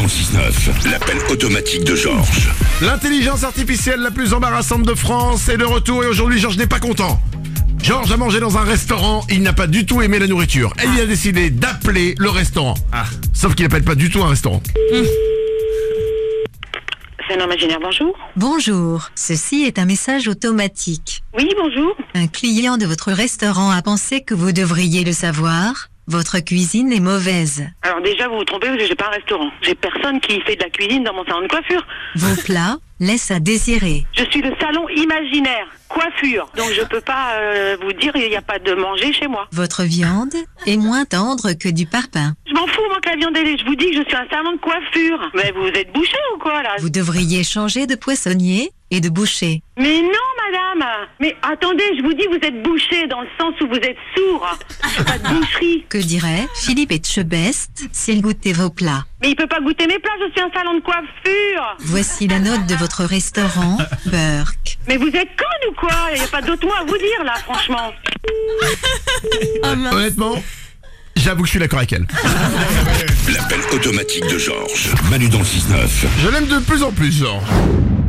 dans le 6-9, l'appel automatique de Georges. L'intelligence artificielle la plus embarrassante de France est de retour et aujourd'hui Georges n'est pas content. Georges a mangé dans un restaurant, il n'a pas du tout aimé la nourriture. Et il a décidé d'appeler le restaurant. Sauf qu'il n'appelle pas du tout un restaurant. C'est un imaginaire, bonjour. Bonjour, ceci est un message automatique. Oui, bonjour. Un client de votre restaurant a pensé que vous devriez le savoir. Votre cuisine est mauvaise. Alors déjà, vous vous trompez parce que j'ai pas un restaurant. J'ai personne qui fait de la cuisine dans mon salon de coiffure. Vos plats laissent à désirer. Je suis le salon imaginaire, coiffure. Donc je peux pas vous dire, il n'y a pas de manger chez moi. Votre viande est moins tendre que du parpaing. Je m'en fous, moi, que la viande est. Je vous dis que je suis un salon de coiffure. Mais vous êtes bouché ou quoi, là? Vous devriez changer de poissonnier et de boucher. Mais non, madame. Mais attendez, je vous dis, vous êtes bouché dans le sens où vous êtes sourd. Pas de boucherie. Que dirait Philippe Etchebest s'il goûtait vos plats? Mais il peut pas goûter mes plats, je suis un salon de coiffure. Voici la note de votre restaurant, Burke. Mais vous êtes conne ou quoi? Il n'y a pas d'autre mot à vous dire, là, franchement. Honnêtement, j'avoue que je suis d'accord avec elle. L'appel automatique de Georges. Manu dans le 6-9. Je l'aime de plus en plus, Georges.